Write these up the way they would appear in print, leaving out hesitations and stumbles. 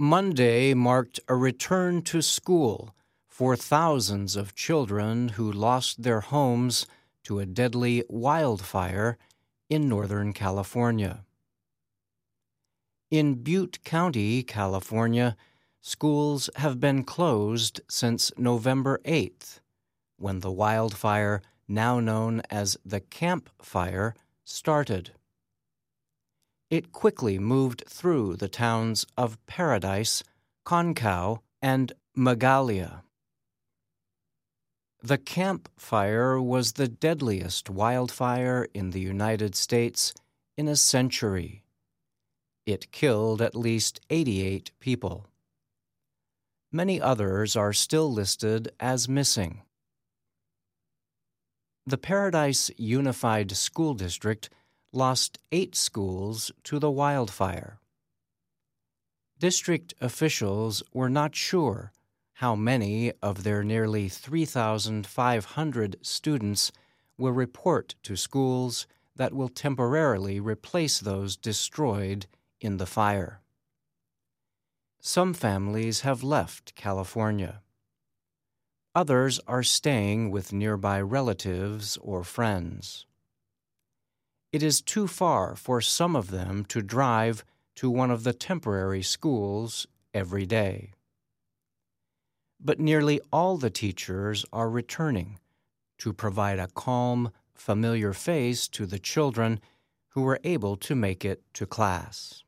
Monday marked a return to school for thousands of children who lost their homes to a deadly wildfire in Northern California. In Butte County, California, schools have been closed since November 8th, when the wildfire, now known as the Camp Fire, started. It quickly moved through the towns of Paradise, Concow, and Magalia. The Camp Fire was the deadliest wildfire in the United States in a century. It killed at least 88 people. Many others are still listed as missing. The Paradise Unified School District lost 8 schools to the wildfire. District officials were not sure how many of their nearly 3,500 students will report to schools that will temporarily replace those destroyed in the fire. Some families have left California. Others are staying with nearby relatives or friends. It is too far for some of them to drive to one of the temporary schools every day. But nearly all the teachers are returning to provide a calm, familiar face to the children who were able to make it to class.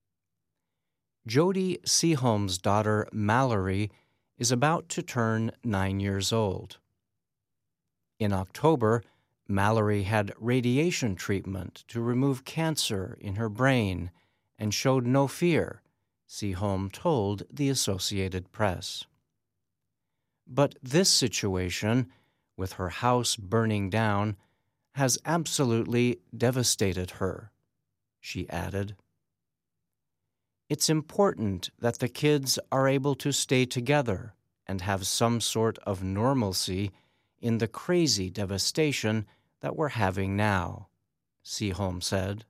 Jody Seaholm's daughter, Mallory, is about to turn 9 years old. In October, Mallory had radiation treatment to remove cancer in her brain and showed no fear, Seaholm told the Associated Press. But this situation, with her house burning down, has absolutely devastated her, she added. It's important that the kids are able to stay together and have some sort of normalcy in the crazy devastation that we're having now, Seaholm said.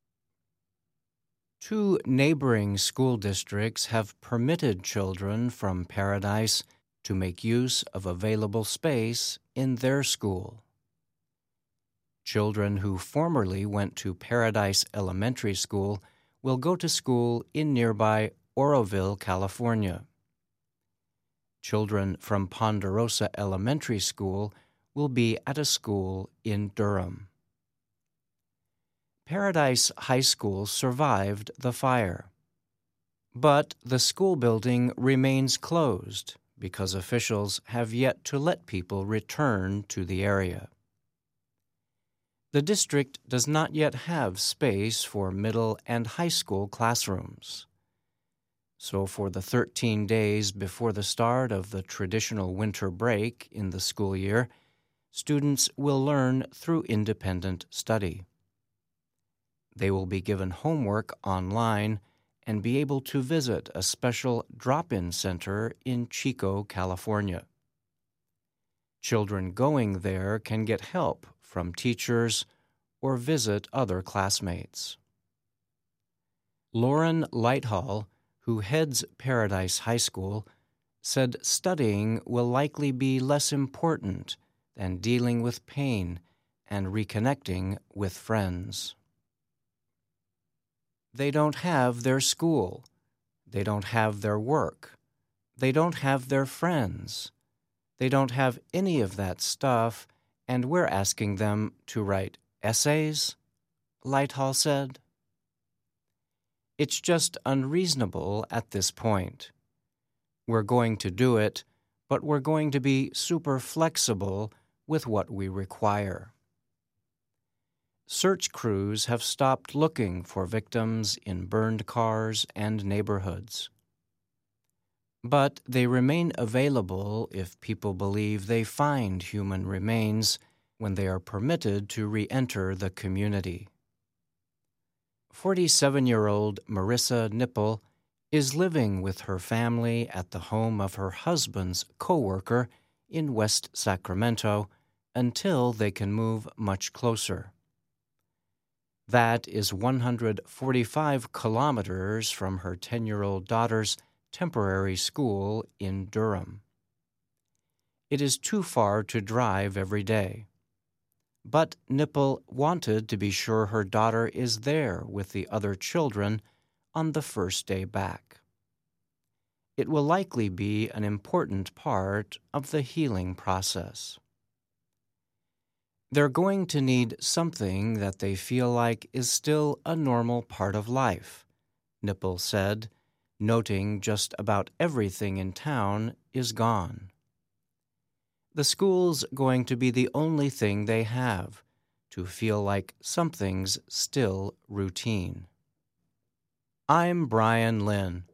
2 neighboring school districts have permitted children from Paradise to make use of available space in their school. Children who formerly went to Paradise Elementary School will go to school in nearby Oroville, California. Children from Ponderosa Elementary School will be at a school in Durham. Paradise High School survived the fire, but the school building remains closed because officials have yet to let people return to the area. The district does not yet have space for middle and high school classrooms. So for the 13 days before the start of the traditional winter break in the school year, students will learn through independent study. They will be given homework online and be able to visit a special drop-in center in Chico, California. Children going there can get help from teachers or visit other classmates. Lauren Lighthall, who heads Paradise High School, said studying will likely be less important than dealing with pain and reconnecting with friends. They don't have their school. They don't have their work. They don't have their friends. They don't have any of that stuff, and we're asking them to write essays, Lighthall said. It's just unreasonable at this point. We're going to do it, but we're going to be super flexible with what we require. Search crews have stopped looking for victims in burned cars and neighborhoods. But they remain available if people believe they find human remains when they are permitted to re-enter the community. 47-year-old Marissa Nipple is living with her family at the home of her husband's coworker in West Sacramento until they can move much closer. That is 145 kilometers from her 10-year-old daughter's temporary school in Durham. It is too far to drive every day. But Nipple wanted to be sure her daughter is there with the other children on the first day back. It will likely be an important part of the healing process. They're going to need something that they feel like is still a normal part of life, Nipple said, noting just about everything in town is gone. The school's going to be the only thing they have to feel like something's still routine. I'm Brian Lynn.